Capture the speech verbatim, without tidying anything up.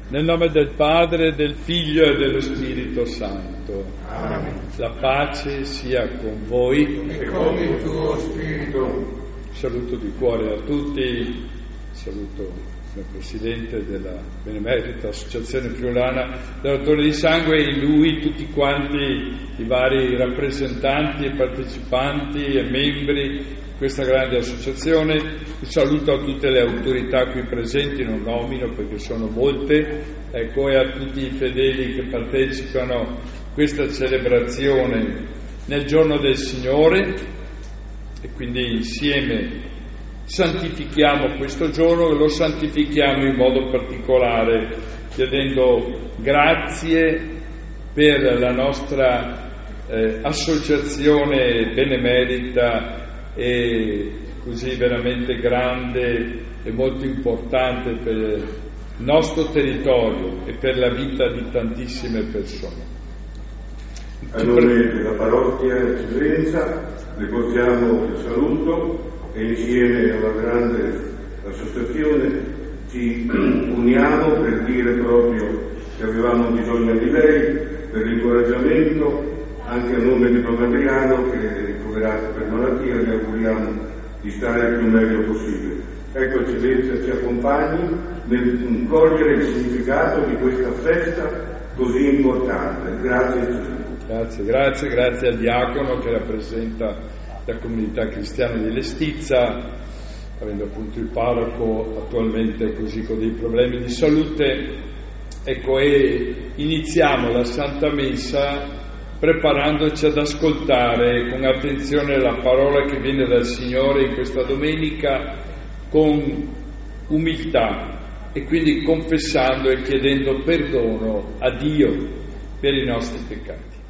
Nel nome del Padre, del Figlio e dello Spirito Santo. Amen. La pace sia con voi E con il tuo spirito. Saluto di cuore a tutti, saluto il Presidente della Benemerita Associazione Friulana Donatori di Sangue e in lui tutti quanti i vari rappresentanti e partecipanti e membri di questa grande associazione. Un saluto a tutte le autorità qui presenti, non nomino perché sono molte, ecco, e a tutti i fedeli che partecipano a questa celebrazione nel giorno del Signore. E quindi insieme santifichiamo questo giorno e lo santifichiamo in modo particolare chiedendo grazie per la nostra eh, associazione benemerita e così veramente grande e molto importante per il nostro territorio e per la vita di tantissime persone. A nome della parrocchia Eccellenza le portiamo il saluto e insieme alla grande associazione ci uniamo per dire proprio che avevamo bisogno di lei, per l'incoraggiamento, anche a nome di Don Adriano che è ricoverato per malattia, le auguriamo di stare il più meglio possibile. Ecco, Eccellenza ci accompagni nel cogliere il significato di questa festa così importante. Grazie Eccellenza. Grazie, grazie, grazie al diacono che rappresenta la comunità cristiana di Lestizza, avendo appunto il parroco attualmente così con dei problemi di salute. Ecco, e iniziamo la Santa Messa preparandoci ad ascoltare con attenzione la parola che viene dal Signore in questa domenica con umiltà e quindi confessando e chiedendo perdono a Dio per i nostri peccati.